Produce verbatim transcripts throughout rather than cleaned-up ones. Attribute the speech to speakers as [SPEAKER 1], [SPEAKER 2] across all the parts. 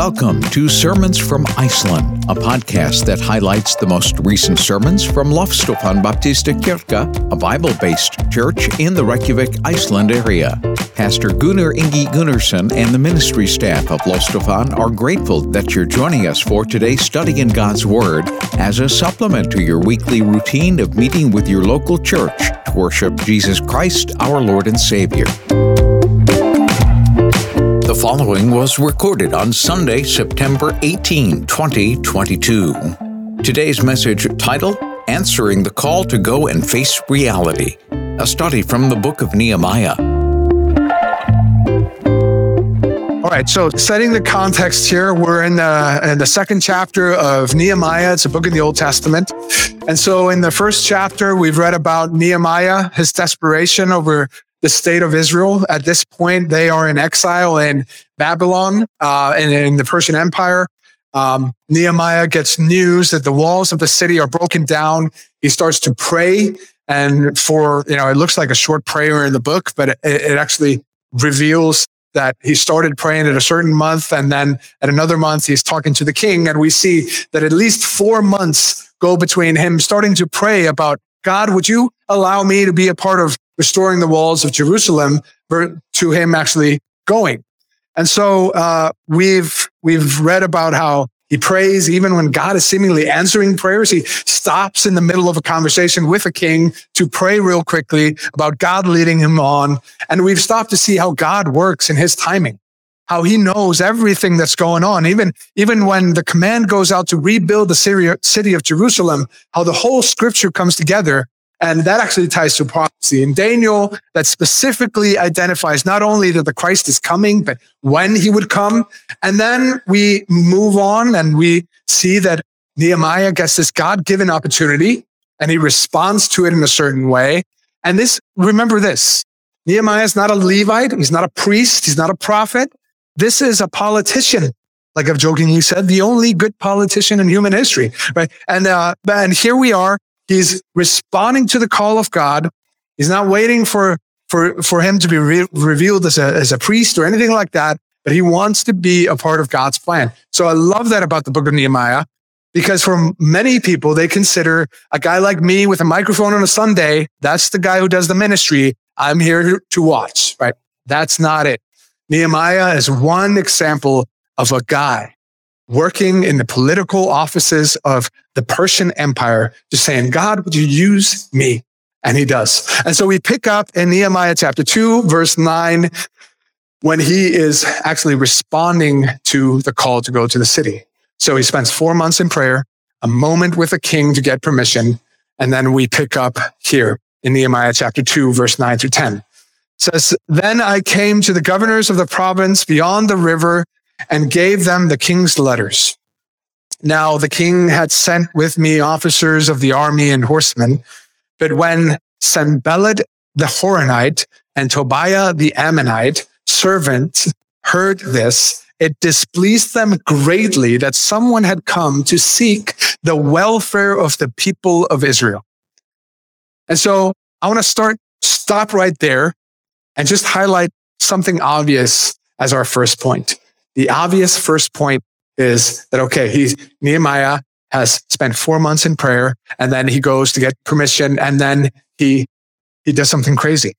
[SPEAKER 1] Welcome to Sermons from Iceland, a podcast that highlights the most recent sermons from Lofstofan Baptista Kirkja, a Bible-based church in the Reykjavik, Iceland area. Pastor Gunnar Ingi Gunnarsson and the ministry staff of Lofstofan are grateful that you're joining us for today's study in God's Word as a supplement to your weekly routine of meeting with your local church to worship Jesus Christ, our Lord and Savior. The following was recorded on Sunday, September eighteenth, twenty twenty-two. Today's message titled, Answering the Call to Go and Face Reality, a study from the book of Nehemiah.
[SPEAKER 2] All right, so setting the context here, we're in the, in the second chapter of Nehemiah. It's a book in the Old Testament. And so in the first chapter, we've read about Nehemiah, his desperation over the state of Israel. At this point, they are in exile in Babylon uh, and in the Persian Empire. Um, Nehemiah gets news that the walls of the city are broken down. He starts to pray. And for, you know, it looks like a short prayer in the book, but it, it actually reveals that he started praying at a certain month. And then at another month, he's talking to the king. And we see that at least four months go between him starting to pray about, God, would you allow me to be a part of restoring the walls of Jerusalem, to him actually going. And so uh, we've we've read about how he prays even when God is seemingly answering prayers. He stops in the middle of a conversation with a king to pray real quickly about God leading him on. And we've stopped to see how God works in his timing, how he knows everything that's going on. Even, even when the command goes out to rebuild the city of Jerusalem, how the whole scripture comes together. And that actually ties to prophecy in Daniel that specifically identifies not only that the Christ is coming, but when he would come. And then we move on and we see that Nehemiah gets this God-given opportunity and he responds to it in a certain way. And this, remember this, Nehemiah is not a Levite. He's not a priest. He's not a prophet. This is a politician. Like I've jokingly said, the only good politician in human history, right? And, uh, and here we are. He's responding to the call of God. He's not waiting for, for, for him to be re- revealed as a, as a priest or anything like that, but he wants to be a part of God's plan. So I love that about the book of Nehemiah, because for many people, they consider a guy like me with a microphone on a Sunday, that's the guy who does the ministry. I'm here to watch, right? That's not it. Nehemiah is one example of a guy working in the political offices of the Persian Empire, just saying, God, would you use me? And he does. And so we pick up in Nehemiah chapter two, verse nine, when he is actually responding to the call to go to the city. So he spends four months in prayer, a moment with a king to get permission. And then we pick up here in Nehemiah chapter two, verse nine through ten. It says, then I came to the governors of the province beyond the river and gave them the king's letters. Now the king had sent with me officers of the army and horsemen, but when Sanballat the Horonite and Tobiah the Ammonite servant heard this, it displeased them greatly that someone had come to seek the welfare of the people of Israel. And so I want to start, stop right there and just highlight something obvious as our first point. The obvious first point is that, okay, he's, Nehemiah has spent four months in prayer, and then he goes to get permission, and then he he does something crazy.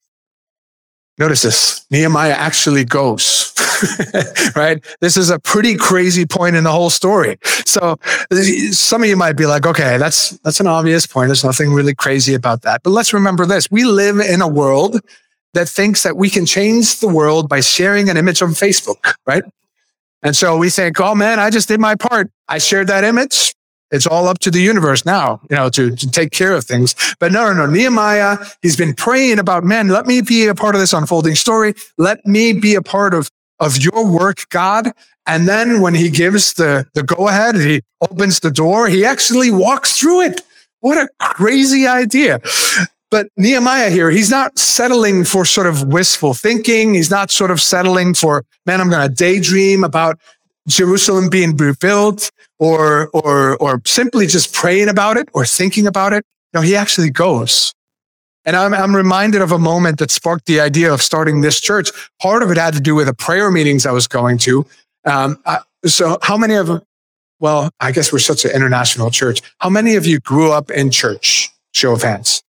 [SPEAKER 2] Notice this. Nehemiah actually goes, right? This is a pretty crazy point in the whole story. So some of you might be like, okay, that's that's an obvious point. There's nothing really crazy about that. But let's remember this. We live in a world that thinks that we can change the world by sharing an image on Facebook, right? And so we think, oh man, I just did my part. I shared that image. It's all up to the universe now, you know, to, to take care of things. But no, no, no. Nehemiah, he's been praying about, man, let me be a part of this unfolding story. Let me be a part of, of your work, God. And then when he gives the, the go ahead, he opens the door, he actually walks through it. What a crazy idea. But Nehemiah here, he's not settling for sort of wistful thinking. He's not sort of settling for, man, I'm going to daydream about Jerusalem being rebuilt, or, or, or simply just praying about it or thinking about it. No, he actually goes. And I'm, I'm reminded of a moment that sparked the idea of starting this church. Part of it had to do with the prayer meetings I was going to. Um, I, so how many of them, well, I guess we're such an international church. How many of you grew up in church? Show of hands.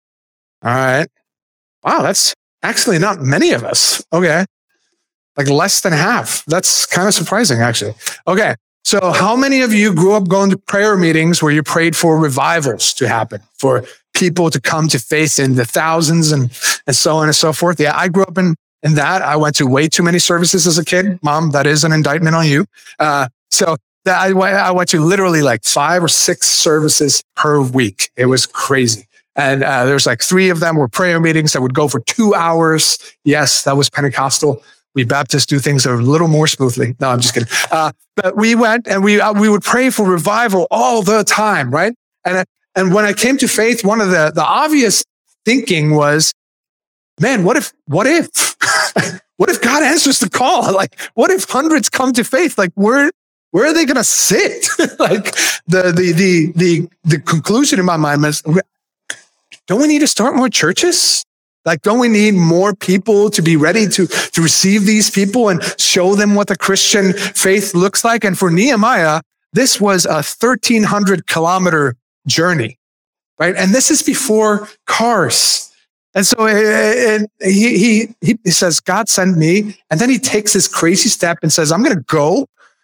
[SPEAKER 2] All right. Wow, that's actually not many of us. Okay. Like less than half. That's kind of surprising, actually. Okay. So how many of you grew up going to prayer meetings where you prayed for revivals to happen, for people to come to faith in the thousands and, and so on and so forth? Yeah, I grew up in, in that. I went to way too many services as a kid. Mom, that is an indictment on you. Uh, so that I, I went to literally like five or six services per week. It was crazy. And uh, there's like three of them were prayer meetings that would go for two hours. Yes, that was Pentecostal. We Baptists do things a little more smoothly. No, I'm just kidding. Uh, but we went and we uh, we would pray for revival all the time, right? And and when I came to faith, one of the the obvious thinking was, man, what if what if what if God answers the call? Like, what if hundreds come to faith? Like, where where are they going to sit? Like the the the the the conclusion in my mind was, don't we need to start more churches? Like, don't we need more people to be ready to, to receive these people and show them what the Christian faith looks like? And for Nehemiah, this was a thirteen hundred kilometer journey, right? And this is before cars. And so and he, he, he says, God sent me. And then he takes this crazy step and says, I'm going to go.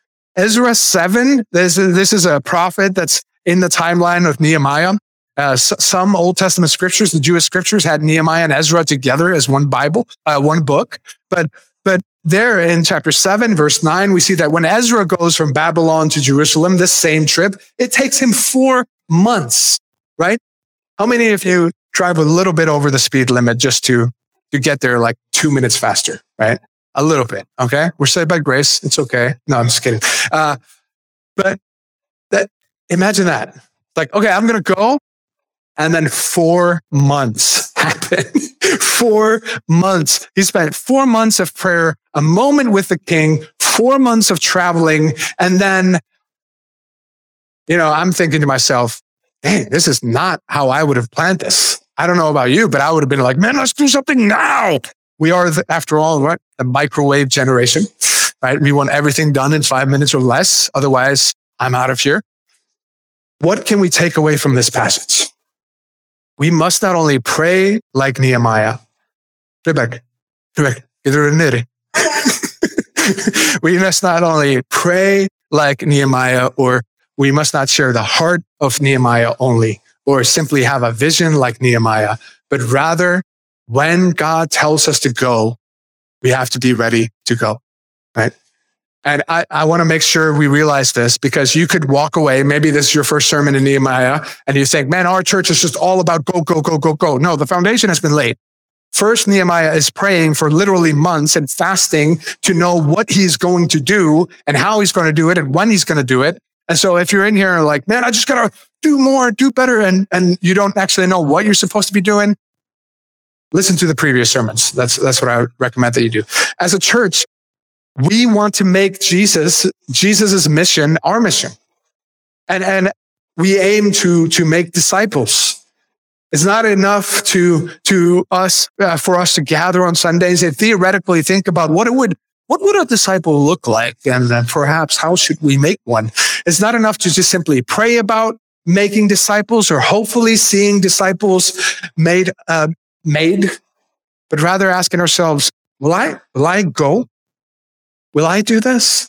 [SPEAKER 2] Ezra seven, this is, this is a prophet that's in the timeline of Nehemiah. Uh, some Old Testament scriptures, the Jewish scriptures, had Nehemiah and Ezra together as one Bible, uh, one book. But but there in chapter seven, verse nine, we see that when Ezra goes from Babylon to Jerusalem, this same trip, it takes him four months, right? How many of you drive a little bit over the speed limit just to, to get there like two minutes faster, right? A little bit, okay? We're saved by grace. It's okay. No, I'm just kidding. Uh, but that imagine that. Like, okay, I'm going to go. And then four months happened. Four months. He spent four months of prayer, a moment with the king, four months of traveling. And then, you know, I'm thinking to myself, dang, this is not how I would have planned this. I don't know about you, but I would have been like, man, let's do something now. We are, the, after all, what? The microwave generation, right? We want everything done in five minutes or less. Otherwise, I'm out of here. What can we take away from this passage? We must not only pray like Nehemiah. Rebecca, Rebecca, we must not only pray like Nehemiah, or we must not share the heart of Nehemiah only, or simply have a vision like Nehemiah, but rather when God tells us to go, we have to be ready to go, right? And I, I want to make sure we realize this, because you could walk away. Maybe this is your first sermon in Nehemiah and you think, man, our church is just all about go, go, go, go, go. No, the foundation has been laid. First, Nehemiah is praying for literally months and fasting to know what he's going to do and how he's going to do it and when he's going to do it. And so if you're in here like, man, I just got to do more, do better, and, and you don't actually know what you're supposed to be doing, listen to the previous sermons. That's, that's what I would recommend that you do. As a church, we want to make Jesus, Jesus's mission, our mission. And, and we aim to, to make disciples. It's not enough to, to us, uh, for us to gather on Sundays and theoretically think about what it would, what would a disciple look like? And uh, perhaps how should we make one? It's not enough to just simply pray about making disciples or hopefully seeing disciples made, uh, made, but rather asking ourselves, will I, will I go? Will I do this?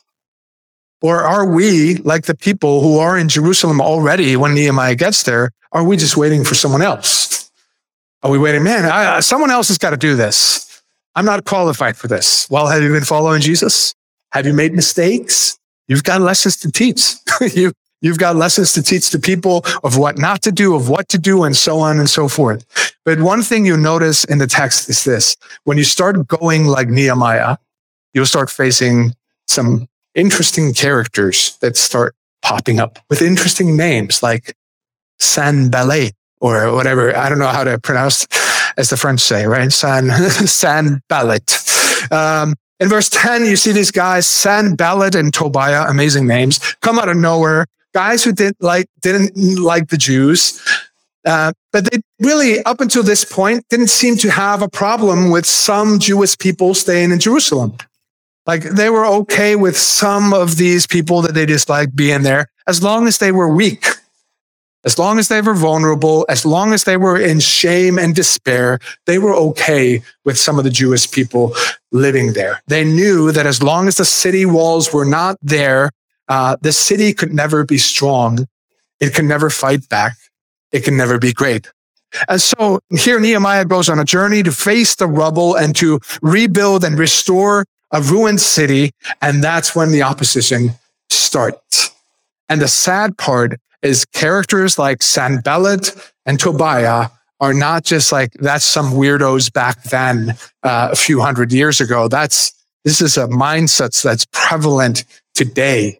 [SPEAKER 2] Or are we like the people who are in Jerusalem already when Nehemiah gets there? Are we just waiting for someone else? Are we waiting, man, I, someone else has got to do this. I'm not qualified for this. Well, have you been following Jesus? Have you made mistakes? You've got lessons to teach. you, you've got lessons to teach to people of what not to do, of what to do, and so on and so forth. But one thing you notice in the text is this. When you start going like Nehemiah, you'll start facing some interesting characters that start popping up with interesting names like Sanballat or whatever. I don't know how to pronounce, as the French say, right? San, Sanballat. Um, in verse ten, you see these guys, Sanballat and Tobiah, amazing names, come out of nowhere. Guys who didn't like, didn't like the Jews. Uh, but they really, up until this point, didn't seem to have a problem with some Jewish people staying in Jerusalem. Like they were okay with some of these people that they disliked being there, as long as they were weak, as long as they were vulnerable, as long as they were in shame and despair, they were okay with some of the Jewish people living there. They knew that as long as the city walls were not there, uh, the city could never be strong. It can never fight back. It can never be great. And so here Nehemiah goes on a journey to face the rubble and to rebuild and restore a ruined city. And that's when the opposition starts. And the sad part is characters like Sanballat and Tobiah are not just like, that's some weirdos back then, uh, a few hundred years ago. That's, this is a mindset that's prevalent today.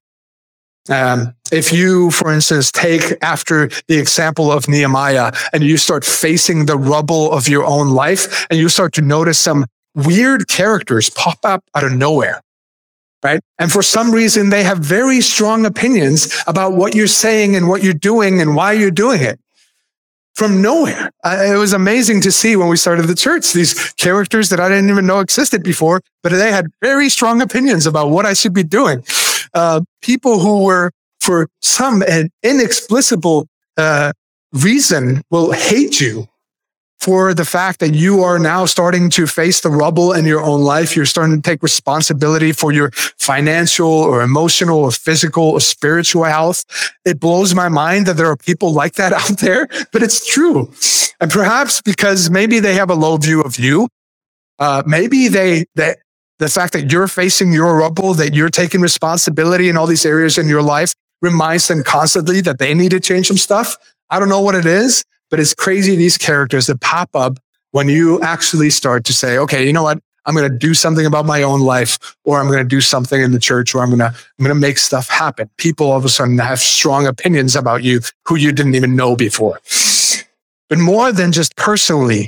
[SPEAKER 2] Um, if you, for instance, take after the example of Nehemiah and you start facing the rubble of your own life and you start to notice some weird characters pop up out of nowhere. Right? And for some reason, they have very strong opinions about what you're saying and what you're doing and why you're doing it. From nowhere. Uh, it was amazing to see when we started the church, these characters that I didn't even know existed before, but they had very strong opinions about what I should be doing. Uh, people who were, for some inexplicable uh, reason, will hate you for the fact that you are now starting to face the rubble in your own life. You're starting to take responsibility for your financial or emotional or physical or spiritual health. It blows my mind that there are people like that out there, but it's true. And perhaps because maybe they have a low view of you, uh, maybe they, they, the fact that you're facing your rubble, that you're taking responsibility in all these areas in your life reminds them constantly that they need to change some stuff. I don't know what it is. But it's crazy, these characters that pop up when you actually start to say, okay, you know what? I'm going to do something about my own life, or I'm going to do something in the church, or I'm going to, I'm going to make stuff happen. People all of a sudden have strong opinions about you who you didn't even know before. But more than just personally,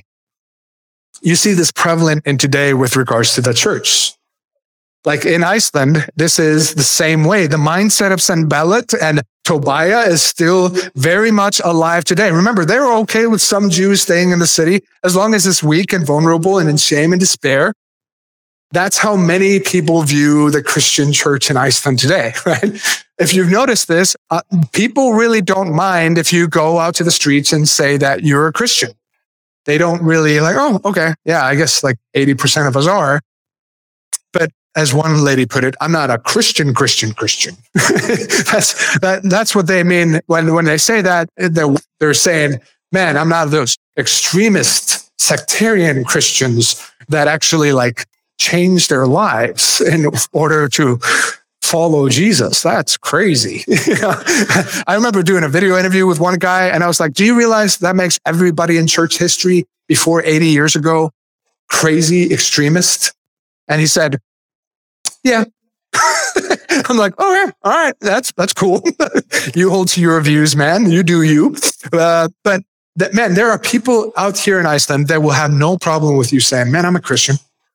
[SPEAKER 2] you see this prevalent in today with regards to the church. Like in Iceland, this is the same way. The mindset of Sanballat and Tobiah is still very much alive today. Remember, they were okay with some Jews staying in the city as long as it's weak and vulnerable and in shame and despair. That's how many people view the Christian church in Iceland today, right? If you've noticed this, uh, people really don't mind if you go out to the streets and say that you're a Christian. They don't really like, oh, okay, yeah, I guess like eighty percent of us are. But as one lady put it, I'm not a Christian, Christian, Christian. that's that, that's what they mean when, when they say that. They're, they're saying, man, I'm not those extremist, sectarian Christians that actually like change their lives in order to follow Jesus. That's crazy. I remember doing a video interview with one guy and I was like, do you realize that makes everybody in church history before eighty years ago crazy extremist? And he said, yeah. I'm like, oh yeah, all right, that's that's cool. You hold to your views, man. You do you. Uh, but that, man, there are people out here in Iceland that will have no problem with you saying, man, I'm a Christian.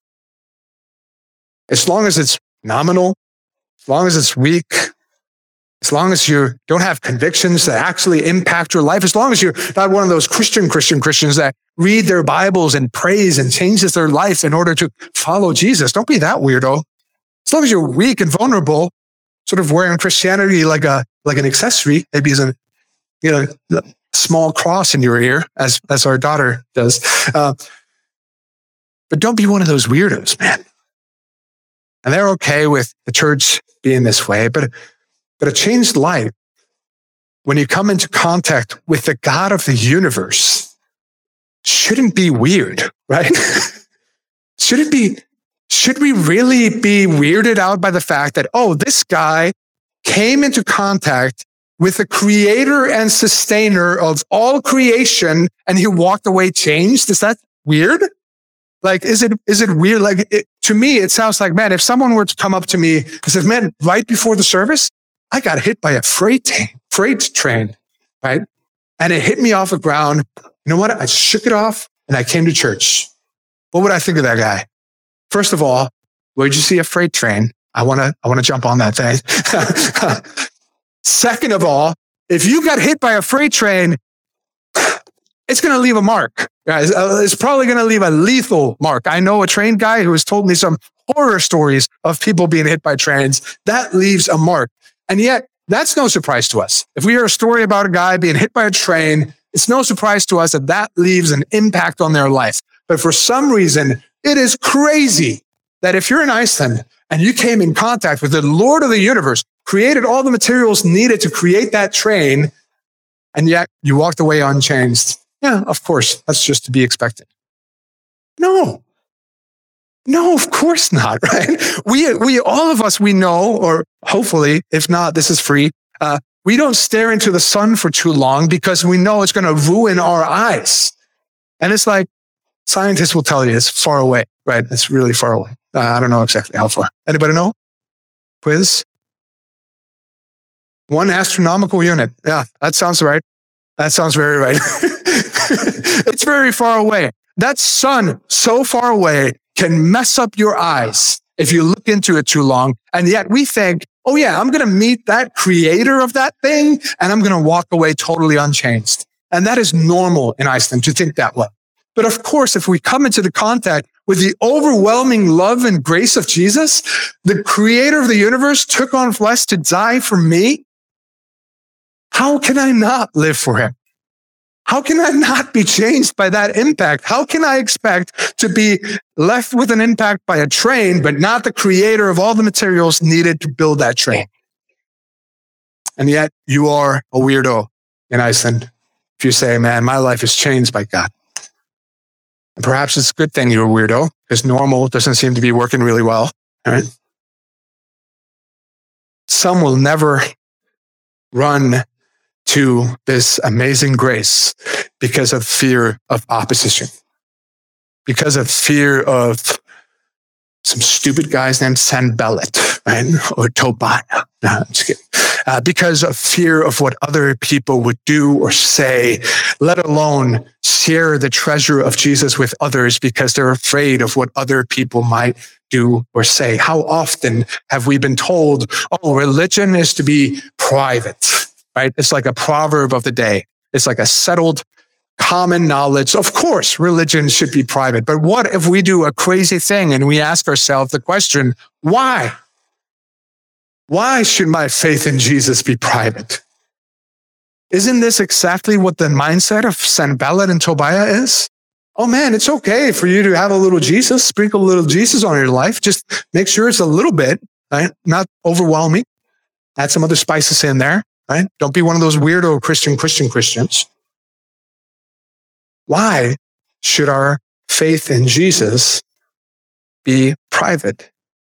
[SPEAKER 2] As long as it's nominal, as long as it's weak, as long as you don't have convictions that actually impact your life, as long as you're not one of those Christian, Christian Christians that read their Bibles and prays and changes their life in order to follow Jesus. Don't be that weirdo. As long as you're weak and vulnerable, sort of wearing Christianity like a like an accessory, maybe as a you know a small cross in your ear, as as our daughter does. Uh, but don't be one of those weirdos, man. And they're okay with the church being this way, but but a changed life, when you come into contact with the God of the universe, shouldn't be weird, right? Should it be? Should we really be weirded out by the fact that, oh, this guy came into contact with the creator and sustainer of all creation and he walked away changed? Is that weird? Like, is it, is it weird? Like, it, to me, it sounds like, man, if someone were to come up to me and said, man, right before the service, I got hit by a freight train, freight train, right? And it hit me off the ground. You know what? I shook it off and I came to church. What would I think of that guy? First of all, where'd you see a freight train? I want to, I want to jump on that thing. Second of all, if you got hit by a freight train, it's going to leave a mark, guys. It's probably going to leave a lethal mark. I know a train guy who has told me some horror stories of people being hit by trains, that leaves a mark. And yet, that's no surprise to us. If we hear a story about a guy being hit by a train, it's no surprise to us that that leaves an impact on their life. But for some reason, it is crazy that if you're in Iceland and you came in contact with the Lord of the universe, created all the materials needed to create that train, and yet you walked away unchanged. Yeah, of course, that's just to be expected. No. No, of course not, right? We, we, all of us, we know, or hopefully, if not, this is free. Uh, we don't stare into the sun for too long because we know it's going to ruin our eyes. And it's like, scientists will tell you it's far away, right? It's really far away. Uh, I don't know exactly how far. Anybody know? Quiz? One astronomical unit. Yeah, that sounds right. That sounds very right. It's very far away. That sun so far away can mess up your eyes if you look into it too long. And yet we think, oh yeah, I'm going to meet that creator of that thing and I'm going to walk away totally unchanged. And that is normal in Iceland to think that way. But of course, if we come into the contact with the overwhelming love and grace of Jesus, the creator of the universe took on flesh to die for me, how can I not live for him? How can I not be changed by that impact? How can I expect to be left with an impact by a train, but not the creator of all the materials needed to build that train? And yet you are a weirdo in Iceland if you say, man, my life is changed by God. And perhaps it's a good thing you're a weirdo because normal doesn't seem to be working really well. All right? Some will never run to this amazing grace because of fear of opposition, because of fear of some stupid guys named Sanballat, right? Or Tobiah. No, I'm just kidding. Uh, because of fear of what other people would do or say, let alone share the treasure of Jesus with others because they're afraid of what other people might do or say. How often have we been told, oh, religion is to be private, right? It's like a proverb of the day. It's like a settled common knowledge. Of course, religion should be private. But what if we do a crazy thing and we ask ourselves the question, why? Why should my faith in Jesus be private? Isn't this exactly what the mindset of Sanballat and Tobiah is? Oh man, it's okay for you to have a little Jesus, sprinkle a little Jesus on your life. Just make sure it's a little bit, right? Not overwhelming. Add some other spices in there, right? Don't be one of those weirdo Christian, Christian Christians. Why should our faith in Jesus be private?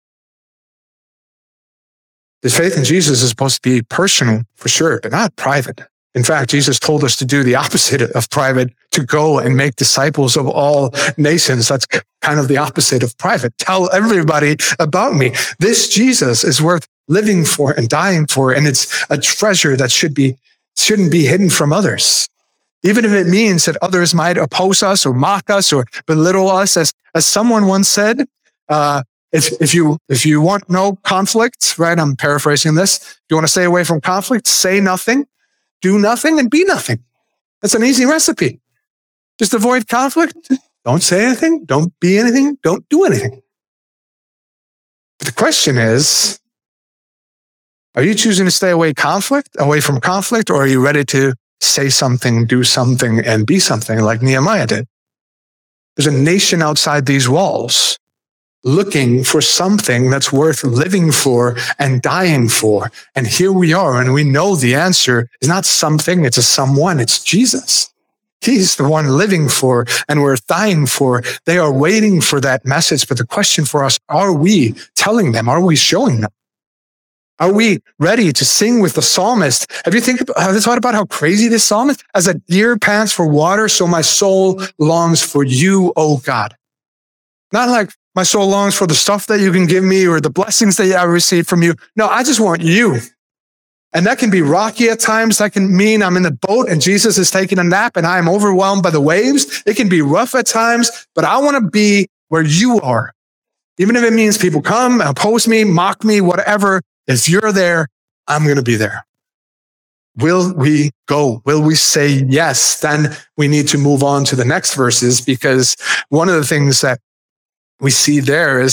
[SPEAKER 2] The faith in Jesus is supposed to be personal, for sure, but not private. In fact, Jesus told us to do the opposite of private, to go and make disciples of all nations. That's kind of the opposite of private. Tell everybody about me. This Jesus is worth living for and dying for, and it's a treasure that should be, shouldn't be hidden from others. Even if it means that others might oppose us or mock us or belittle us. As, as someone once said, uh, if, if you, if you want no conflict, right? I'm paraphrasing this. If you want to stay away from conflict, say nothing, do nothing, and be nothing. That's an easy recipe. Just avoid conflict. Don't say anything. Don't be anything. Don't do anything. But the question is, are you choosing to stay away conflict, away from conflict, or are you ready to say something, do something, and be something like Nehemiah did? There's a nation outside these walls looking for something that's worth living for and dying for. And here we are, and we know the answer is not something, it's a someone, it's Jesus. He's the one living for and we're dying for. They are waiting for that message. But the question for us, are we telling them? Are we showing them? Are we ready to sing with the psalmist? Have you think about, have you thought about how crazy this psalm is? As a deer pants for water, so my soul longs for you, O God. Not like my soul longs for the stuff that you can give me or the blessings that I receive from you. No, I just want you. And that can be rocky at times. That can mean I'm in the boat and Jesus is taking a nap and I am overwhelmed by the waves. It can be rough at times, but I want to be where you are. Even if it means people come, oppose me, mock me, whatever. If you're there, I'm going to be there. Will we go? Will we say yes? Then we need to move on to the next verses, because one of the things that we see there is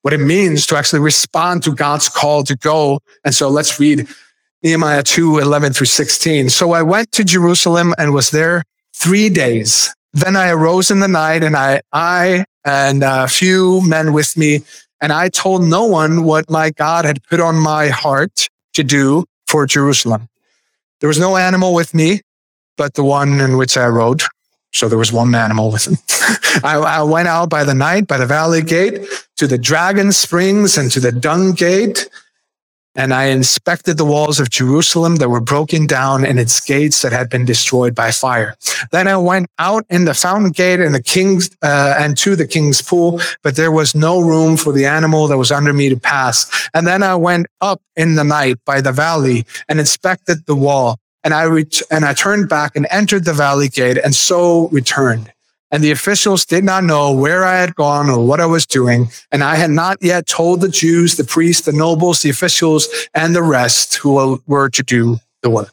[SPEAKER 2] what it means to actually respond to God's call to go. And so let's read Nehemiah two, eleven through sixteen. So I went to Jerusalem and was there three days. Then I arose in the night, and I, I and a few men with me, and I told no one what my God had put on my heart to do for Jerusalem. There was no animal with me, but the one in which I rode. So there was one animal with him. I, I went out by the night, by the valley gate, to the dragon springs and to the dung gate. And I inspected the walls of Jerusalem that were broken down and its gates that had been destroyed by fire. Then I went out in the fountain gate and the king's, uh, and to the king's pool, but there was no room for the animal that was under me to pass. And then I went up in the night by the valley and inspected the wall. And I ret- and I turned back and entered the valley gate, and so returned. And the officials did not know where I had gone or what I was doing. And I had not yet told the Jews, the priests, the nobles, the officials, and the rest who were to do the work.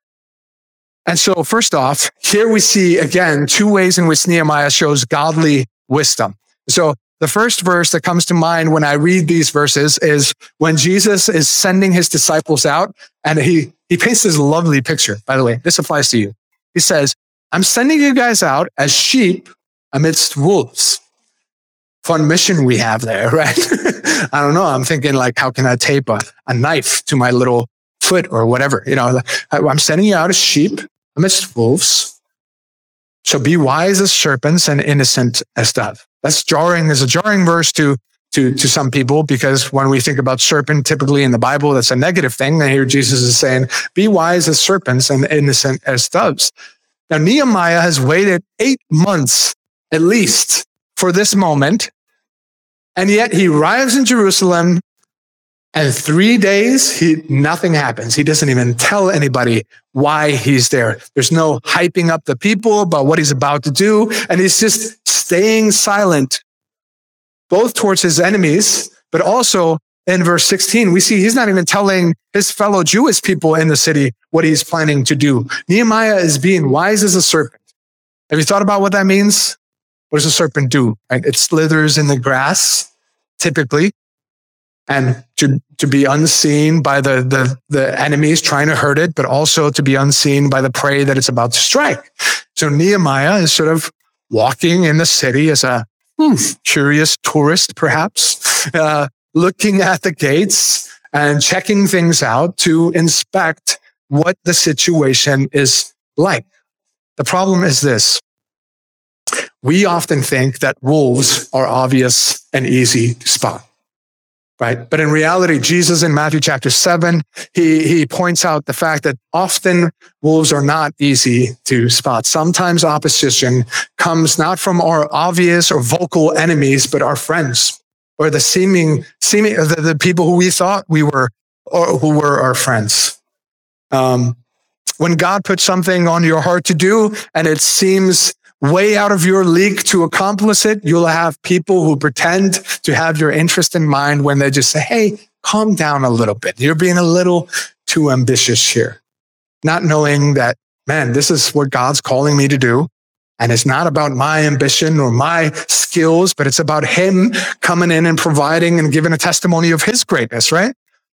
[SPEAKER 2] And so first off, here we see again two ways in which Nehemiah shows godly wisdom. So the first verse that comes to mind when I read these verses is when Jesus is sending his disciples out, and he, he paints this lovely picture. By the way, this applies to you. He says, I'm sending you guys out as sheep amidst wolves. Fun mission we have there, right? I don't know. I'm thinking like, how can I tape a, a knife to my little foot or whatever? You know, I'm sending you out as sheep amidst wolves. So be wise as serpents and innocent as doves. That's jarring. There's a jarring verse to, to, to some people, because when we think about serpent, typically in the Bible, that's a negative thing. And here Jesus is saying, be wise as serpents and innocent as doves. Now, Nehemiah has waited eight months at least for this moment. And yet he arrives in Jerusalem, and three days, he, nothing happens. He doesn't even tell anybody why he's there. There's no hyping up the people about what he's about to do. And he's just staying silent, both towards his enemies, but also in verse sixteen, we see he's not even telling his fellow Jewish people in the city what he's planning to do. Nehemiah is being wise as a serpent. Have you thought about what that means? What does a serpent do? Right? It slithers in the grass, typically, and to, to be unseen by the, the, the enemies trying to hurt it, but also to be unseen by the prey that it's about to strike. So Nehemiah is sort of walking in the city as a hmm, curious tourist, perhaps, uh, looking at the gates and checking things out to inspect what the situation is like. The problem is this. We often think that wolves are obvious and easy to spot, right? But in reality, Jesus in Matthew chapter seven, he, he points out the fact that often wolves are not easy to spot. Sometimes opposition comes not from our obvious or vocal enemies, but our friends, or the seeming, seeming the, the people who we thought we were, or who were our friends. Um, when God puts something on your heart to do, and it seems way out of your league to accomplish it, you'll have people who pretend to have your interest in mind when they just say, hey, calm down a little bit. You're being a little too ambitious here. Not knowing that, man, this is what God's calling me to do. And it's not about my ambition or my skills, but it's about him coming in and providing and giving a testimony of his greatness, right?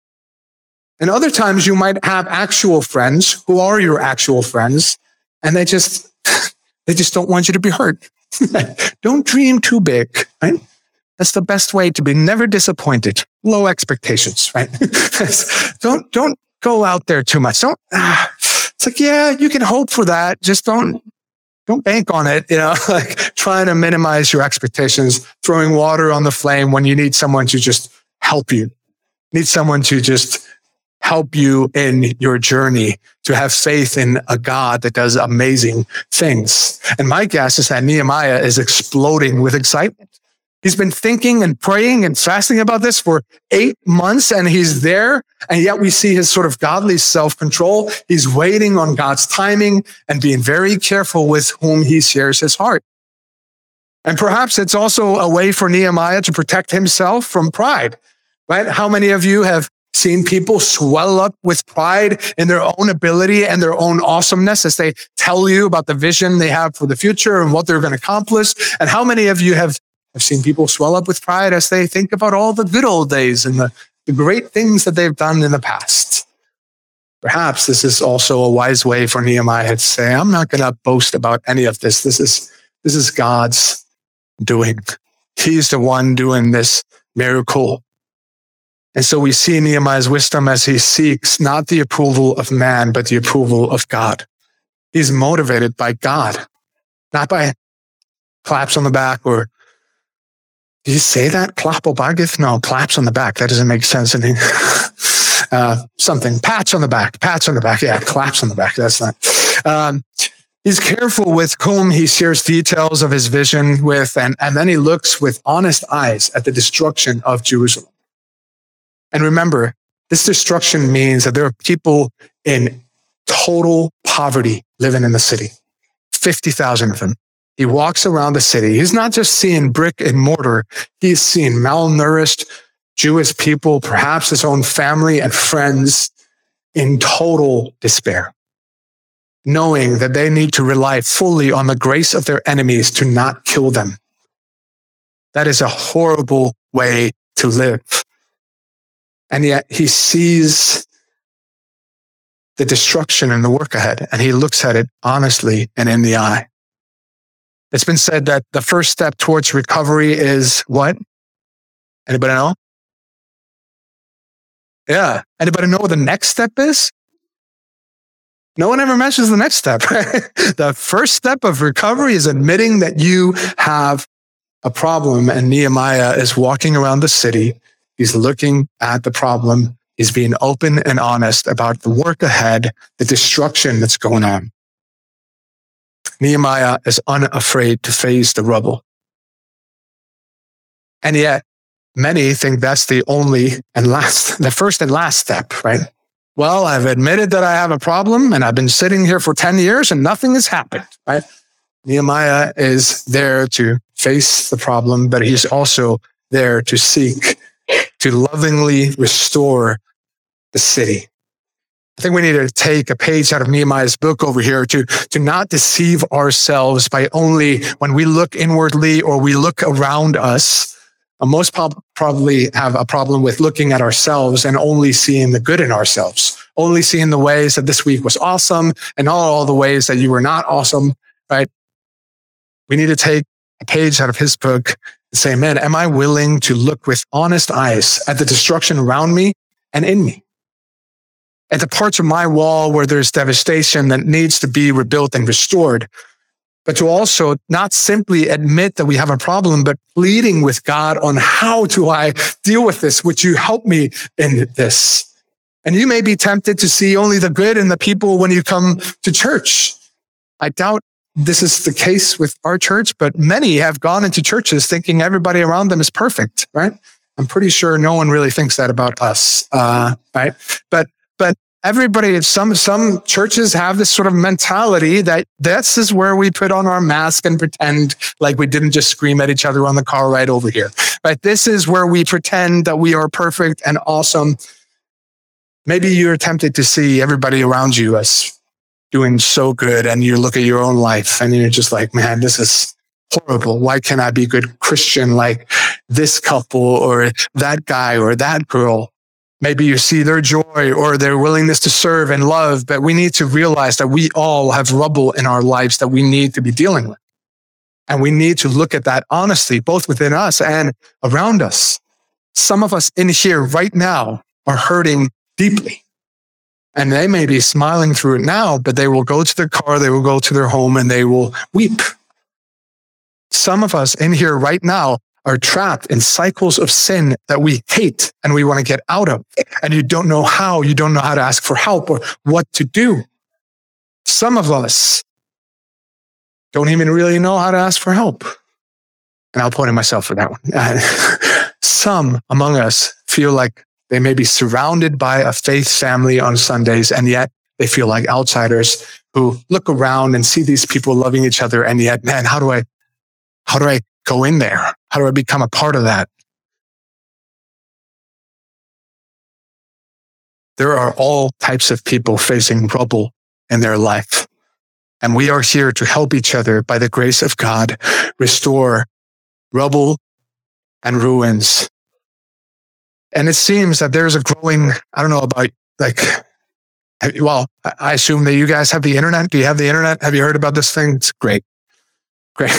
[SPEAKER 2] And other times you might have actual friends who are your actual friends, and they just, they just don't want you to be hurt. Don't dream too big, right? That's the best way to be never disappointed. Low expectations, right? don't, don't go out there too much. Don't, ah, it's like, yeah, you can hope for that. Just don't, don't bank on it. You know, like trying to minimize your expectations, throwing water on the flame when you need someone to just help you. Need someone to just help you in your journey, to have faith in a God that does amazing things. And my guess is that Nehemiah is exploding with excitement. He's been thinking and praying and fasting about this for eight months, and he's there. And yet we see his sort of godly self-control. He's waiting on God's timing and being very careful with whom he shares his heart. And perhaps it's also a way for Nehemiah to protect himself from pride, right? How many of you have seen people swell up with pride in their own ability and their own awesomeness as they tell you about the vision they have for the future and what they're going to accomplish? And how many of you have I've seen people swell up with pride as they think about all the good old days and the, the great things that they've done in the past. Perhaps this is also a wise way for Nehemiah to say, I'm not going to boast about any of this. This is, this is God's doing. He's the one doing this miracle. And so we see Nehemiah's wisdom as he seeks not the approval of man, but the approval of God. He's motivated by God, not by claps on the back or, did you say that? Clap o bagith? No, claps on the back. That doesn't make sense. I mean, uh, something, pats on the back, pats on the back. Yeah, claps on the back. That's not. Um, he's careful with whom he shares details of his vision with, and, and then he looks with honest eyes at the destruction of Jerusalem. And remember, this destruction means that there are people in total poverty living in the city. fifty thousand of them. He walks around the city. He's not just seeing brick and mortar. He's seeing malnourished Jewish people, perhaps his own family and friends, in total despair, knowing that they need to rely fully on the grace of their enemies to not kill them. That is a horrible way to live. And yet he sees the destruction and the work ahead, and he looks at it honestly and in the eye. It's been said that the first step towards recovery is what? Anybody know? Yeah. Anybody know what the next step is? No one ever mentions the next step. The first step of recovery is admitting that you have a problem, and Nehemiah is walking around the city. He's looking at the problem. He's being open and honest about the work ahead, the destruction that's going on. Nehemiah is unafraid to face the rubble. And yet, many think that's the only and last, the first and last step, right? Well, I've admitted that I have a problem, and I've been sitting here for ten years and nothing has happened, right? Nehemiah is there to face the problem, but he's also there to seek to lovingly restore the city. I think we need to take a page out of Nehemiah's book over here to, to not deceive ourselves by only when we look inwardly or we look around us. Uh, most prob- probably have a problem with looking at ourselves and only seeing the good in ourselves, only seeing the ways that this week was awesome and not all the ways that you were not awesome, right? We need to take a page out of his book and say, man, am I willing to look with honest eyes at the destruction around me and in me? At the parts of my wall where there's devastation that needs to be rebuilt and restored, but to also not simply admit that we have a problem, but pleading with God on how do I deal with this? Would you help me in this? And you may be tempted to see only the good in the people when you come to church. I doubt this is the case with our church, but many have gone into churches thinking everybody around them is perfect, right? I'm pretty sure no one really thinks that about us, uh, right? But But everybody, some some churches have this sort of mentality that this is where we put on our mask and pretend like we didn't just scream at each other on the car ride over here. Right? This is where we pretend that we are perfect and awesome. Maybe you're tempted to see everybody around you as doing so good, and you look at your own life and you're just like, man, this is horrible. Why can't I be a good Christian like this couple or that guy or that girl? Maybe you see their joy or their willingness to serve and love, but we need to realize that we all have rubble in our lives that we need to be dealing with. And we need to look at that honestly, both within us and around us. Some of us in here right now are hurting deeply. And they may be smiling through it now, but they will go to their car, they will go to their home, and they will weep. Some of us in here right now are trapped in cycles of sin that we hate and we want to get out of. And you don't know how, you don't know how to ask for help or what to do. Some of us don't even really know how to ask for help. And I'll point at myself for that one. Uh, some among us feel like they may be surrounded by a faith family on Sundays, and yet they feel like outsiders who look around and see these people loving each other. And yet, man, how do I, how do I go in there? How do I become a part of that? There are all types of people facing rubble in their life. And we are here to help each other by the grace of God restore rubble and ruins. And it seems that there's a growing, I don't know about like, well, I assume that you guys have the internet. Do you have the internet? Have you heard about this thing? It's great. Great.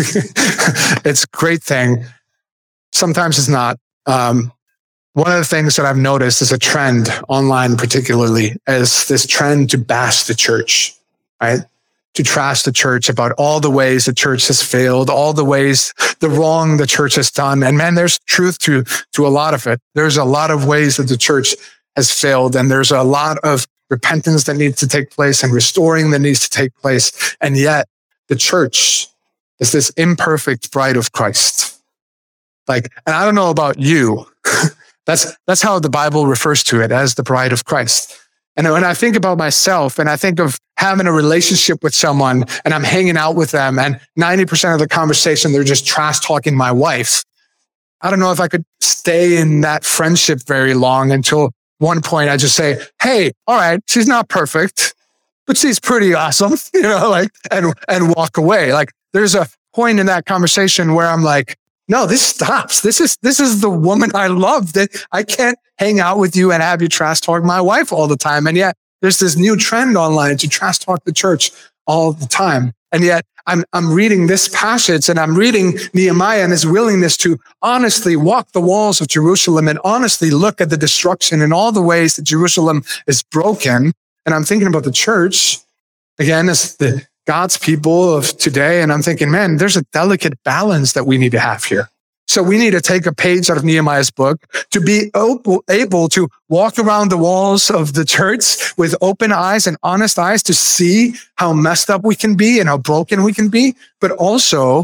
[SPEAKER 2] It's a great thing. Sometimes it's not. Um, one of the things that I've noticed is a trend online, particularly, is this trend to bash the church, right? To trash the church about all the ways the church has failed, all the ways, the wrong the church has done. And man, there's truth to, to a lot of it. There's a lot of ways that the church has failed, and there's a lot of repentance that needs to take place and restoring that needs to take place. And yet the church is this imperfect bride of Christ. Like, and I don't know about you. that's, that's how the Bible refers to it, as the bride of Christ. And when I think about myself and I think of having a relationship with someone and I'm hanging out with them and ninety percent of the conversation, they're just trash talking my wife. I don't know if I could stay in that friendship very long until one point I just say, hey, all right, she's not perfect, but she's pretty awesome, you know, like, and, and walk away. Like there's a point in that conversation where I'm like, no, this stops. This is, this is the woman I love. That I can't hang out with you and have you trash talk my wife all the time. And yet there's this new trend online to trash talk the church all the time. And yet I'm, I'm reading this passage and I'm reading Nehemiah and his willingness to honestly walk the walls of Jerusalem and honestly look at the destruction and all the ways that Jerusalem is broken. And I'm thinking about the church again as the God's people of today. And I'm thinking, man, there's a delicate balance that we need to have here. So we need to take a page out of Nehemiah's book to be able to walk around the walls of the church with open eyes and honest eyes to see how messed up we can be and how broken we can be, but also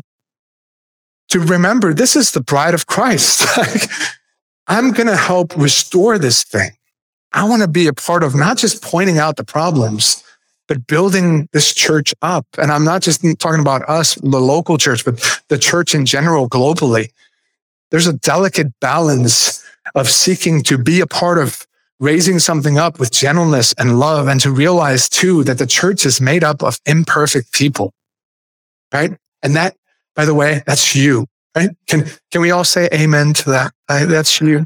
[SPEAKER 2] to remember this is the bride of Christ. Like, I'm going to help restore this thing. I want to be a part of not just pointing out the problems, but building this church up. And I'm not just talking about us, the local church, but the church in general, globally. There's a delicate balance of seeking to be a part of raising something up with gentleness and love, and to realize too that the church is made up of imperfect people, right? And that, by the way, that's you, right? Can, can we all say amen to that? Uh, that's you.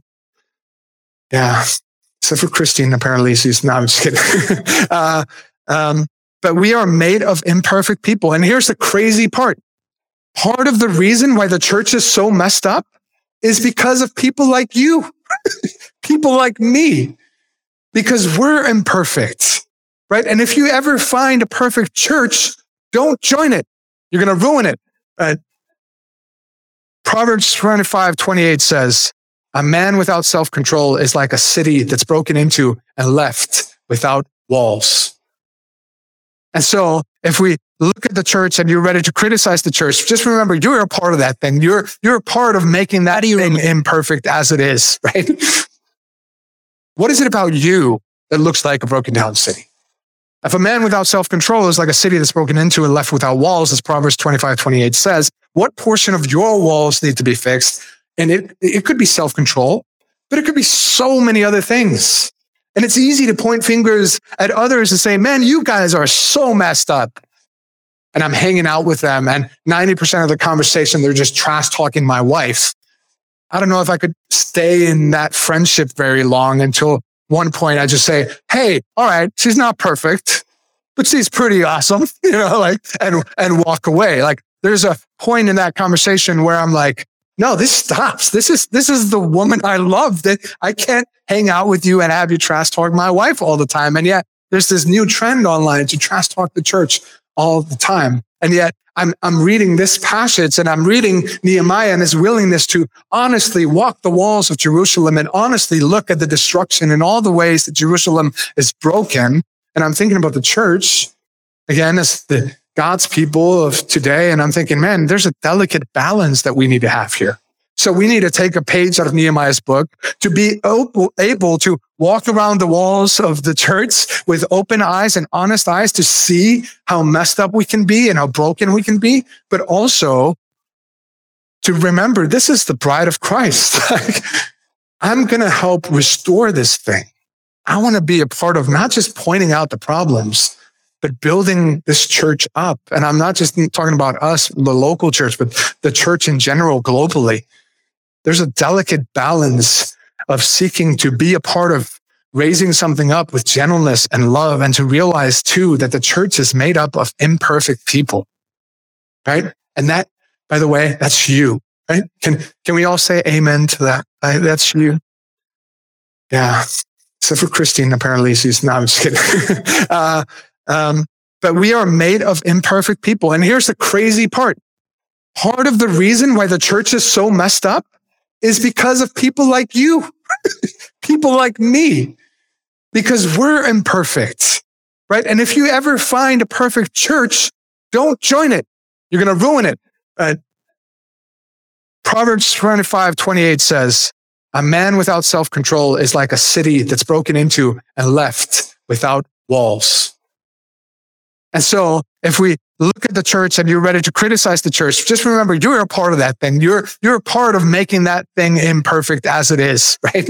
[SPEAKER 2] Yeah. Except for Christine, apparently she's not, I'm just kidding. uh, Um, but we are made of imperfect people. And here's the crazy part. Part of the reason why the church is so messed up is because of people like you, people like me, because we're imperfect, right? And if you ever find a perfect church, don't join it. You're going to ruin it. Uh, Proverbs twenty-five twenty-eight says, a man without self-control is like a city that's broken into and left without walls. And so if we look at the church and you're ready to criticize the church, just remember you're a part of that thing. You're, you're a part of making that thing imperfect as it is, right? What is it about you that looks like a broken down city? If a man without self-control is like a city that's broken into and left without walls, as Proverbs twenty-five twenty-eight says, what portion of your walls need to be fixed? And it, it could be self-control, but it could be so many other things. And it's easy to point fingers at others and say, man, you guys are so messed up. And I'm hanging out with them and ninety percent of the conversation, they're just trash talking my wife. I don't know if I could stay in that friendship very long until one point I just say, hey, all right, she's not perfect, but she's pretty awesome, you know, like, and, and walk away. Like there's a point in that conversation where I'm like, no, this stops. This is, this is the woman I love. That I can't hang out with you and have you trash talk my wife all the time. And yet there's this new trend online to trash talk the church all the time. And yet I'm, I'm reading this passage and I'm reading Nehemiah and his willingness to honestly walk the walls of Jerusalem and honestly look at the destruction and all the ways that Jerusalem is broken. And I'm thinking about the church again as the God's people of today. And I'm thinking, man, there's a delicate balance that we need to have here. So we need to take a page out of Nehemiah's book to be able to walk around the walls of the church with open eyes and honest eyes to see how messed up we can be and how broken we can be, but also to remember this is the bride of Christ. Like, I'm going to help restore this thing. I want to be a part of not just pointing out the problems, but building this church up. And I'm not just talking about us, the local church, but the church in general, globally. There's a delicate balance of seeking to be a part of raising something up with gentleness and love, and to realize too that the church is made up of imperfect people, right? And that, by the way, that's you, right? Can, can we all say amen to that? Right? That's you. Yeah. Except for Christine, apparently she's not, I'm just kidding. uh, um, but we are made of imperfect people. And here's the crazy part. Part of the reason why the church is so messed up is because of people like you, people like me, because we're imperfect, right? And if you ever find a perfect church, don't join it. You're going to ruin it. Uh, Proverbs twenty-five twenty-eight says, a man without self-control is like a city that's broken into and left without walls. And so if we look at the church and you're ready to criticize the church, just remember you're a part of that thing. You're, you're a part of making that thing imperfect as it is, right?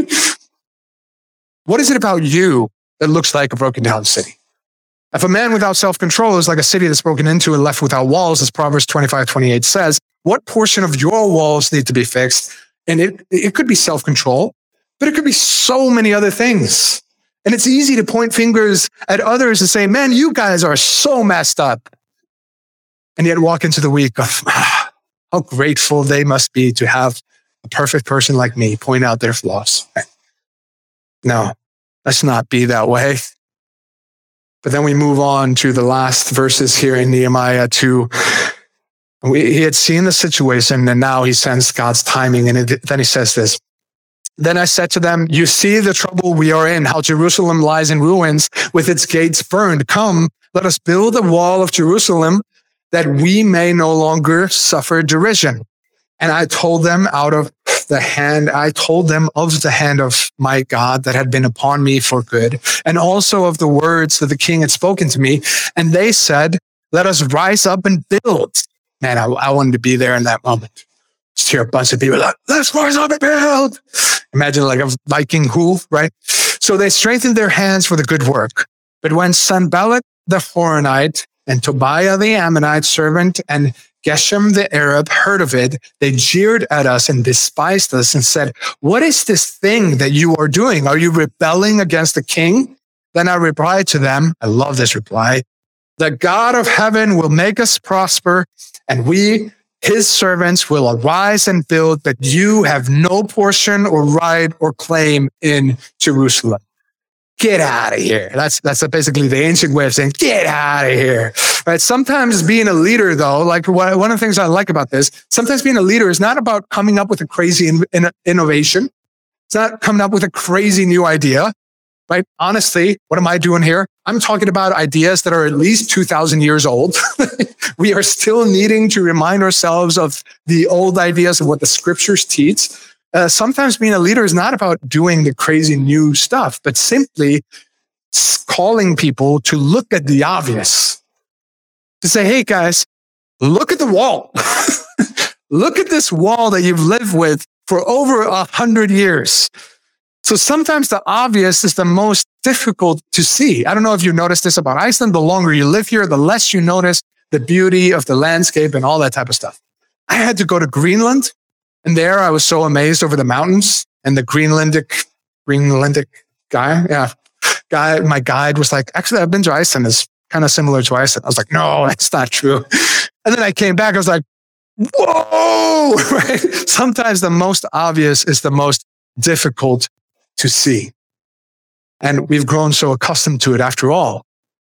[SPEAKER 2] What is it about you that looks like a broken down city? If a man without self-control is like a city that's broken into and left without walls, as Proverbs twenty-five twenty-eight says, what portion of your walls need to be fixed? And it, it could be self-control, but it could be so many other things. And it's easy to point fingers at others and say, man, you guys are so messed up. And yet walk into the week of ah, how grateful they must be to have a perfect person like me point out their flaws. No, let's not be that way. But then we move on to the last verses here in Nehemiah two. We, he had seen the situation, and now he sensed God's timing. And it, then he says this, then I said to them, you see the trouble we are in, how Jerusalem lies in ruins with its gates burned. Come, let us build a wall of Jerusalem that we may no longer suffer derision. And I told them out of the hand, I told them of the hand of my God that had been upon me for good, and also of the words that the king had spoken to me. And they said, let us rise up and build. Man, I, I wanted to be there in that moment. Just hear a bunch of people like, let's rise up and build. Imagine like a Viking who, right? So they strengthened their hands for the good work. But when Sanballat the Horonite and Tobiah the Ammonite servant and Geshem the Arab heard of it, they jeered at us and despised us and said, what is this thing that you are doing? Are you rebelling against the king? Then I replied to them, I love this reply, the God of heaven will make us prosper, and we, his servants, will arise and build, but you have no portion or right or claim in Jerusalem. Get out of here. That's that's basically the ancient way of saying, get out of here. Right? Sometimes being a leader, though, like one of the things I like about this, sometimes being a leader is not about coming up with a crazy in, in, innovation. It's not coming up with a crazy new idea. Right? Honestly, what am I doing here? I'm talking about ideas that are at least two thousand years old. We are still needing to remind ourselves of the old ideas of what the scriptures teach. Uh, sometimes being a leader is not about doing the crazy new stuff, but simply calling people to look at the obvious. To say, hey guys, look at the wall. Look at this wall that you've lived with for over a hundred years. So sometimes the obvious is the most difficult to see. I don't know if you noticed this about Iceland. The longer you live here, the less you notice the beauty of the landscape and all that type of stuff. I had to go to Greenland, and there I was so amazed over the mountains and the Greenlandic, Greenlandic guy. Yeah. Guy, my guide was like, actually, I've been to Iceland. It's kind of similar to Iceland. I was like, no, that's not true. And then I came back. I was like, whoa, right? Sometimes the most obvious is the most difficult to see. And we've grown so accustomed to it after all.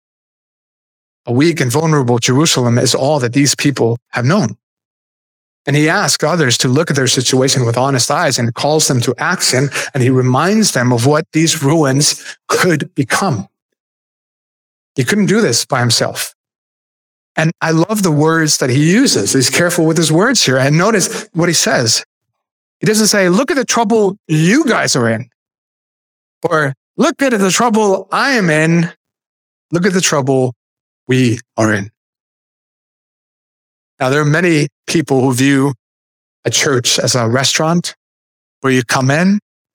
[SPEAKER 2] A weak and vulnerable Jerusalem is all that these people have known. And he asks others to look at their situation with honest eyes and calls them to action. And he reminds them of what these ruins could become. He couldn't do this by himself. And I love the words that he uses. He's careful with his words here. And notice what he says. He doesn't say, look at the trouble you guys are in. Or look at the trouble I am in. Look at the trouble we are in. Now, there are many people who view a church as a restaurant where you come in,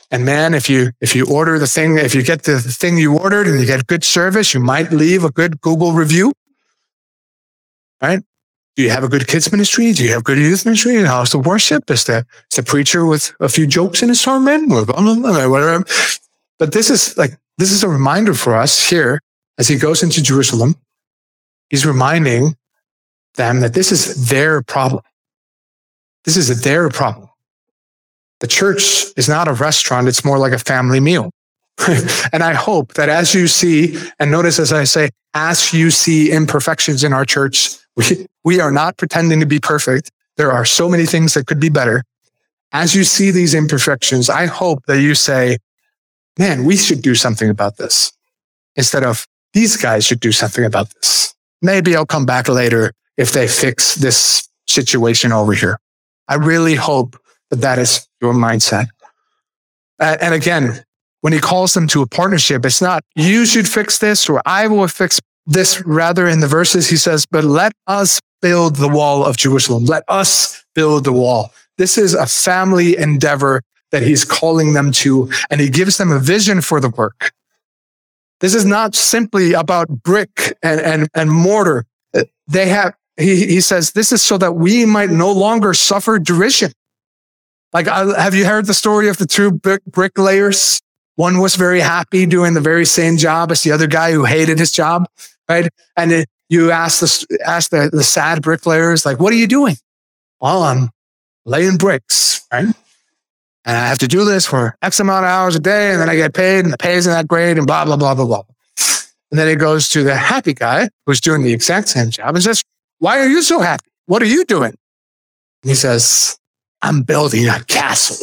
[SPEAKER 2] And man, if you if you order the thing, if you get the thing you ordered and you get good service, you might leave a good Google review, right? Do you have a good kids ministry? Do you have good youth ministry? How's the worship? Is the, is the preacher with a few jokes in his sermon? Or whatever. But this is like, this is a reminder for us here as he goes into Jerusalem. He's reminding them that this is their problem. This is their problem. The church is not a restaurant. It's more like a family meal. And I hope that as you see, and notice as I say, as you see imperfections in our church, we, we are not pretending to be perfect. There are so many things that could be better. As you see these imperfections, I hope that you say, man, we should do something about this. Instead of, these guys should do something about this. Maybe I'll come back later if they fix this situation over here. I really hope that that is your mindset. Uh, and again, when he calls them to a partnership, it's not, you should fix this or I will fix this. Rather, in the verses, he says, but let us build the wall of Jerusalem. Let us build the wall. This is a family endeavor that he's calling them to, and he gives them a vision for the work. This is not simply about brick and, and, and mortar. They have, he, he says, this is so that we might no longer suffer derision. Like, have you heard the story of the two brick, bricklayers? One was very happy doing the very same job as the other guy who hated his job, right? And it, you ask the, ask the, the sad bricklayers, like, what are you doing? Well, I'm laying bricks, right? And I have to do this for X amount of hours a day, and then I get paid, and the pay isn't that great, and blah, blah, blah, blah, blah. And then it goes to the happy guy who's doing the exact same job and says, why are you so happy? What are you doing? And he says, I'm building a castle.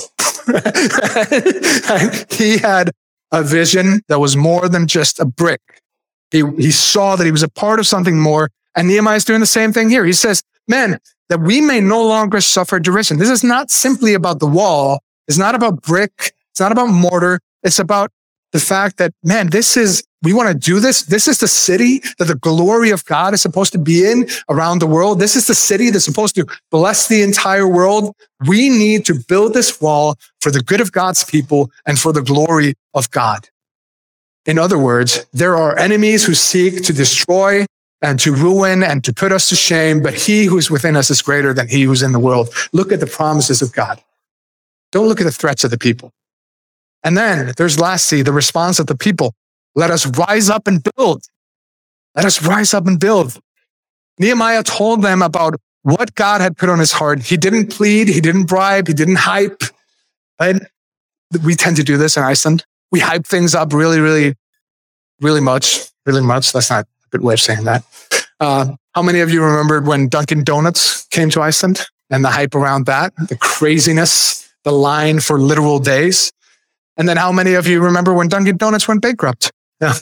[SPEAKER 2] He had a vision that was more than just a brick. He, he saw that he was a part of something more. And Nehemiah is doing the same thing here. He says, man, that we may no longer suffer derision. This is not simply about the wall. It's not about brick. It's not about mortar. It's about the fact that, man, this is, we want to do this. This is the city that the glory of God is supposed to be in around the world. This is the city that's supposed to bless the entire world. We need to build this wall for the good of God's people and for the glory of God. In other words, there are enemies who seek to destroy and to ruin and to put us to shame, but he who is within us is greater than he who's in the world. Look at the promises of God. Don't look at the threats of the people. And then there's lastly, the response of the people. Let us rise up and build. Let us rise up and build. Nehemiah told them about what God had put on his heart. He didn't plead. He didn't bribe. He didn't hype. Right? We tend to do this in Iceland. We hype things up really, really, really much. Really much. That's not a good way of saying that. Uh, how many of you remembered when Dunkin' Donuts came to Iceland and the hype around that, the craziness, the line for literal days? And then how many of you remember when Dunkin' Donuts went bankrupt? Yeah.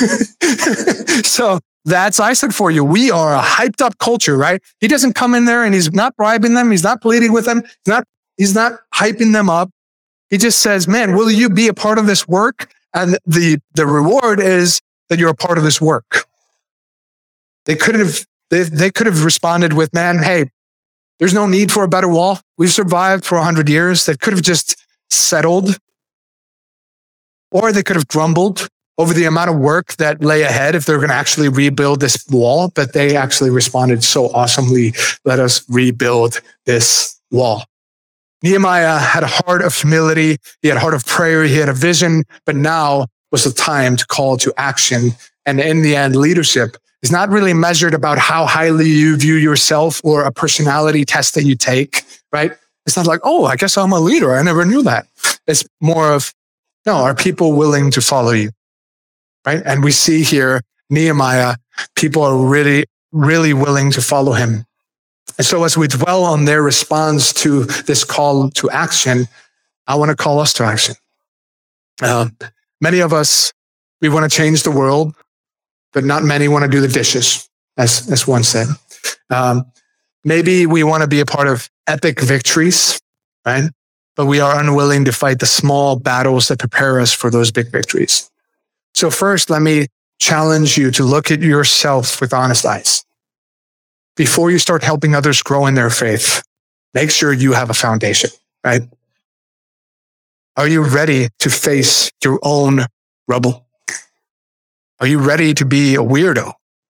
[SPEAKER 2] So that's Iceland for you. We are a hyped up culture, right? He doesn't come in there and he's not bribing them. He's not pleading with them. He's not, he's not hyping them up. He just says, man, will you be a part of this work? And the, the reward is that you're a part of this work. They could have, they, they could have responded with, man, hey, there's no need for a better wall. We've survived for a hundred years. They could have just settled. Or they could have grumbled over the amount of work that lay ahead if they're going to actually rebuild this wall. But they actually responded so awesomely, let us rebuild this wall. Nehemiah had a heart of humility. He had a heart of prayer. He had a vision. But now was the time to call to action. And in the end, leadership is not really measured about how highly you view yourself or a personality test that you take, right? It's not like, oh, I guess I'm a leader. I never knew that. It's more of, no, are people willing to follow you? Right? And we see here, Nehemiah, people are really, really willing to follow him. And so as we dwell on their response to this call to action, I want to call us to action. Uh, many of us, we want to change the world, but not many want to do the dishes, as, as one said. Um, maybe we want to be a part of epic victories, right? But we are unwilling to fight the small battles that prepare us for those big victories. So first, let me challenge you to look at yourself with honest eyes. Before you start helping others grow in their faith, make sure you have a foundation, right? Are you ready to face your own rebel? Are you ready to be a weirdo?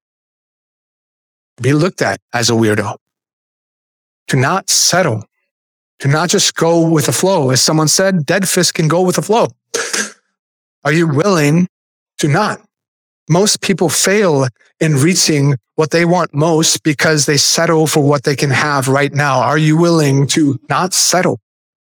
[SPEAKER 2] Be looked at as a weirdo? To not settle, to not just go with the flow. As someone said, dead fish can go with the flow. Are you willing to not? Most people fail in reaching what they want most because they settle for what they can have right now. Are you willing to not settle?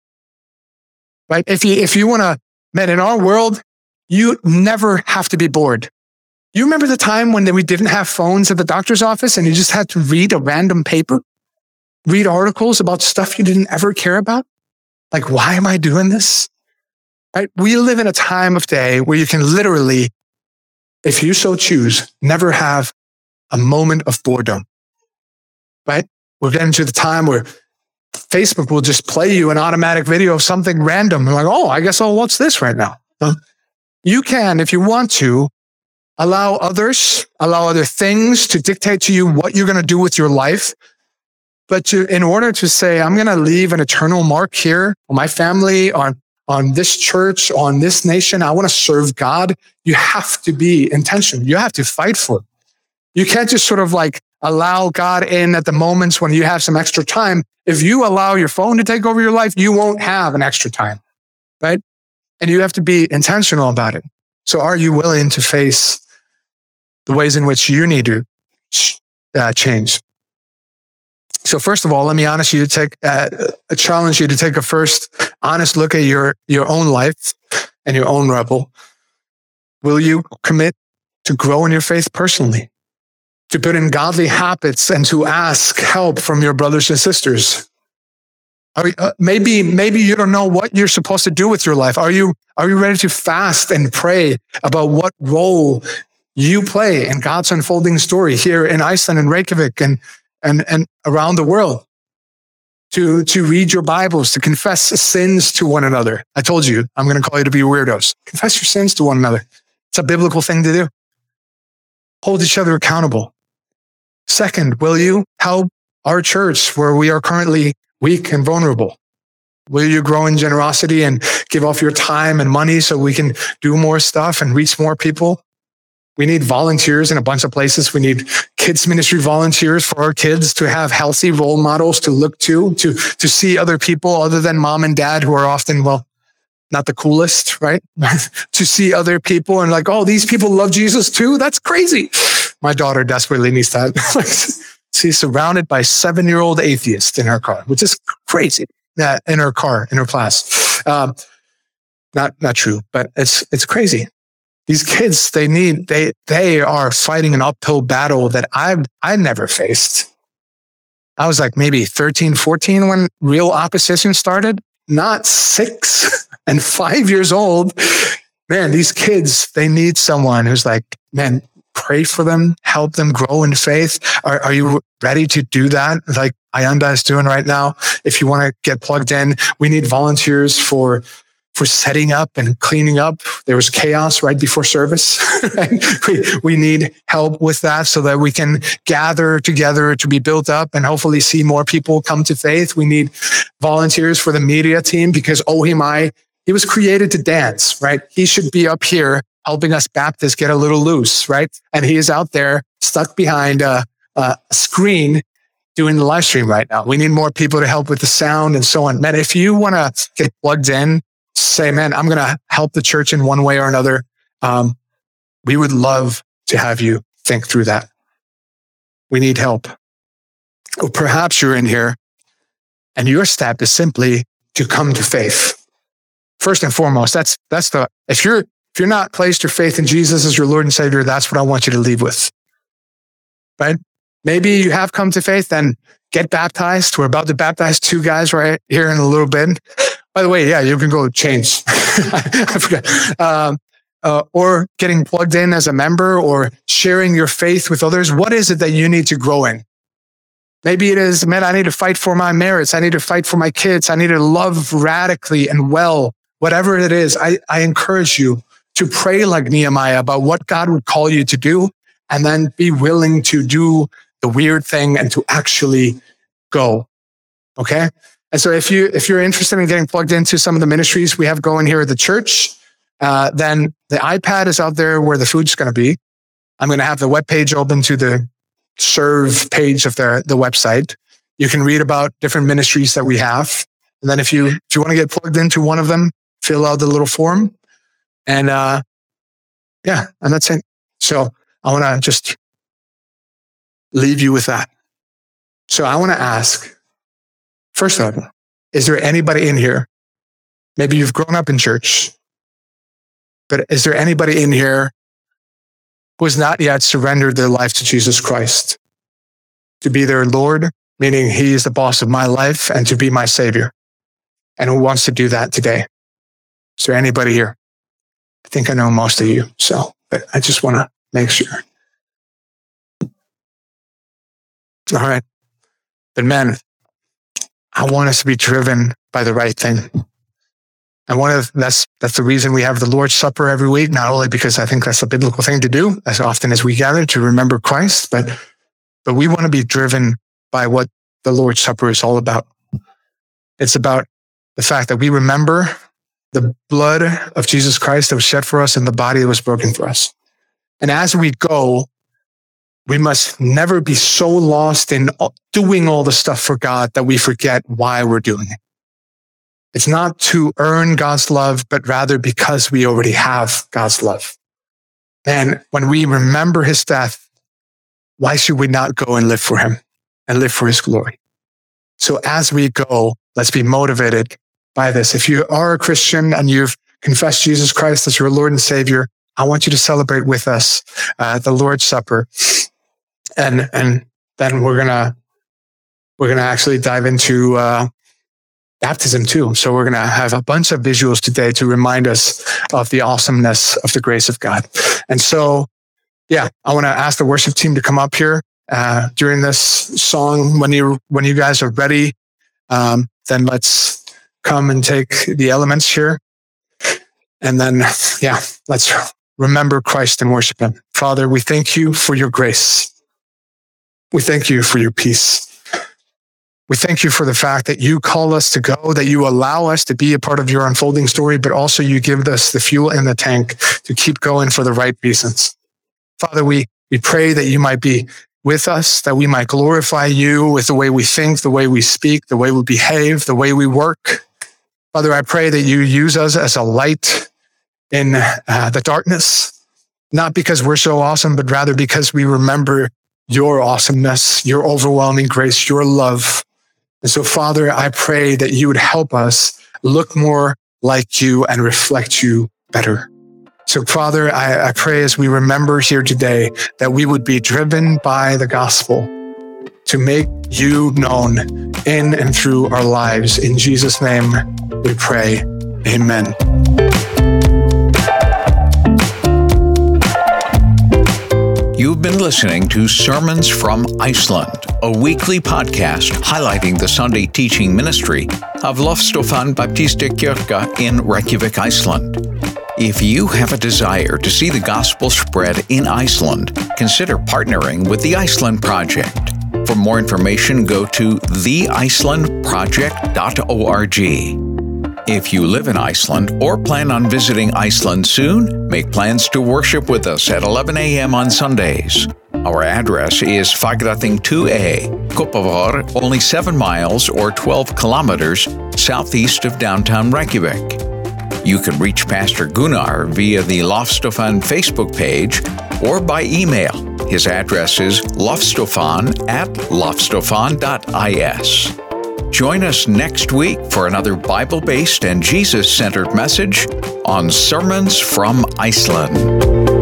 [SPEAKER 2] Right? If you, if you want to, man, in our world, you never have to be bored. You remember the time when we didn't have phones at the doctor's office and you just had to read a random paper? Read articles about stuff you didn't ever care about? Like, why am I doing this? Right? We live in a time of day where you can literally, if you so choose, never have a moment of boredom. Right? We're getting to the time where Facebook will just play you an automatic video of something random. You're like, oh, I guess I'll watch this right now. You can, if you want to, allow others, allow other things to dictate to you what you're going to do with your life. But to, in order to say, I'm going to leave an eternal mark here on my family, on, on this church, on this nation, I want to serve God, you have to be intentional. You have to fight for it. You can't just sort of like allow God in at the moments when you have some extra time. If you allow your phone to take over your life, you won't have an extra time, right? And you have to be intentional about it. So are you willing to face the ways in which you need to uh, change? So first of all, let me honest you to take, uh, challenge you to take a first honest look at your, your own life and your own rebel. Will you commit to grow in your faith personally, to put in godly habits and to ask help from your brothers and sisters? Are, uh, maybe, maybe you don't know what you're supposed to do with your life. Are you, are you ready to fast and pray about what role you play in God's unfolding story here in Iceland and Reykjavik and and, and around the world? To, to read your Bibles, to confess sins to one another. I told you, I'm going to call you to be weirdos. Confess your sins to one another. It's a biblical thing to do. Hold each other accountable. Second, will you help our church where we are currently weak and vulnerable? Will you grow in generosity and give off your time and money so we can do more stuff and reach more people? We need volunteers in a bunch of places. We need kids ministry volunteers for our kids to have healthy role models to look to, to, to see other people other than mom and dad who are often, well, not the coolest, right? To see other people and like, oh, these people love Jesus too? That's crazy. My daughter desperately needs that. She's surrounded by seven-year-old atheists in her car, which is crazy. Yeah, in her car, in her class. Um, not, not true, but it's, it's crazy. These kids, they need, they, they are fighting an uphill battle that I've, I never faced. I was like maybe thirteen, fourteen when real opposition started, not six and five years old. Man, these kids, they need someone who's like, man, pray for them, help them grow in faith. Are, are you ready to do that? Like Ayanda is doing right now. If you want to get plugged in, we need volunteers for for setting up and cleaning up. There was chaos right before service. we, we need help with that so that we can gather together to be built up and hopefully see more people come to faith. We need volunteers for the media team because Ohimai, he was created to dance, right? He should be up here helping us Baptists get a little loose, right? And he is out there stuck behind a, a screen doing the live stream right now. We need more people to help with the sound and so on. Man, if you want to get plugged in, say, man, I'm going to help the church in one way or another. Um, we would love to have you think through that. We need help. Or perhaps you're in here and your step is simply to come to faith. First and foremost, that's, that's the, if you're, if you're not placed your faith in Jesus as your Lord and Savior, that's what I want you to leave with, right? Maybe you have come to faith, then get baptized. We're about to baptize two guys right here in a little bit. By the way, yeah, you can go change. I forgot. Um, uh, or getting plugged in as a member or sharing your faith with others. What is it that you need to grow in? Maybe it is, man, I need to fight for my merits. I need to fight for my kids. I need to love radically and well. Whatever it is, I, I encourage you to pray like Nehemiah about what God would call you to do and then be willing to do the weird thing and to actually go. Okay? And so if, you, if you're interested in getting plugged into some of the ministries we have going here at the church, uh, then the iPad is out there where the food's going to be. I'm going to have the webpage open to the serve page of the, the website. You can read about different ministries that we have. And then if you, if you want to get plugged into one of them, fill out the little form. And uh, yeah, and that's it. So I want to just leave you with that. So I want to ask, first of all, is there anybody in here? Maybe you've grown up in church, but is there anybody in here who has not yet surrendered their life to Jesus Christ to be their Lord, meaning he is the boss of my life, and to be my Savior, and who wants to do that today? Is there anybody here? I think I know most of you, so, but I just want to make sure. All right. But man, I want us to be driven by the right thing. And one of the, that's that's the reason we have the Lord's Supper every week, not only because I think that's a biblical thing to do as often as we gather to remember Christ, but but we want to be driven by what the Lord's Supper is all about. It's about the fact that we remember the blood of Jesus Christ that was shed for us and the body that was broken for us. And as we go, we must never be so lost in doing all the stuff for God that we forget why we're doing it. It's not to earn God's love, but rather because we already have God's love. And when we remember his death, why should we not go and live for him and live for his glory? So as we go, let's be motivated by this. If you are a Christian and you've confessed Jesus Christ as your Lord and Savior, I want you to celebrate with us uh, the Lord's Supper. And, and then we're going to, we're going to actually dive into, uh, baptism too. So we're going to have a bunch of visuals today to remind us of the awesomeness of the grace of God. And so, yeah, I want to ask the worship team to come up here, uh, during this song. When you, when you guys are ready, um, then let's come and take the elements here. And then, yeah, let's remember Christ and worship him. Father, we thank you for your grace. We thank you for your peace. We thank you for the fact that you call us to go, that you allow us to be a part of your unfolding story, but also you give us the fuel in the tank to keep going for the right reasons. Father, we, we pray that you might be with us, that we might glorify you with the way we think, the way we speak, the way we behave, the way we work. Father, I pray that you use us as a light in uh, the darkness, not because we're so awesome, but rather because we remember your awesomeness, your overwhelming grace, your love. And so, Father, I pray that you would help us look more like you and reflect you better. So, Father, I, I pray as we remember here today that we would be driven by the gospel to make you known in and through our lives. In Jesus' name we pray. Amen.
[SPEAKER 1] You've been listening to Sermons from Iceland, a weekly podcast highlighting the Sunday teaching ministry of Lofstofan Baptistakirkja in Reykjavik, Iceland. If you have a desire to see the gospel spread in Iceland, consider partnering with the Iceland Project. For more information, go to the iceland project dot org. If you live in Iceland or plan on visiting Iceland soon, make plans to worship with us at eleven a.m. on Sundays. Our address is Fagrating two A, Kópavogur, only seven miles or twelve kilometers southeast of downtown Reykjavik. You can reach Pastor Gunnar via the Lofstofan Facebook page or by email. His address is lofstofan at lofstofan dot is. Join us next week for another Bible-based and Jesus-centered message on Sermons from Iceland.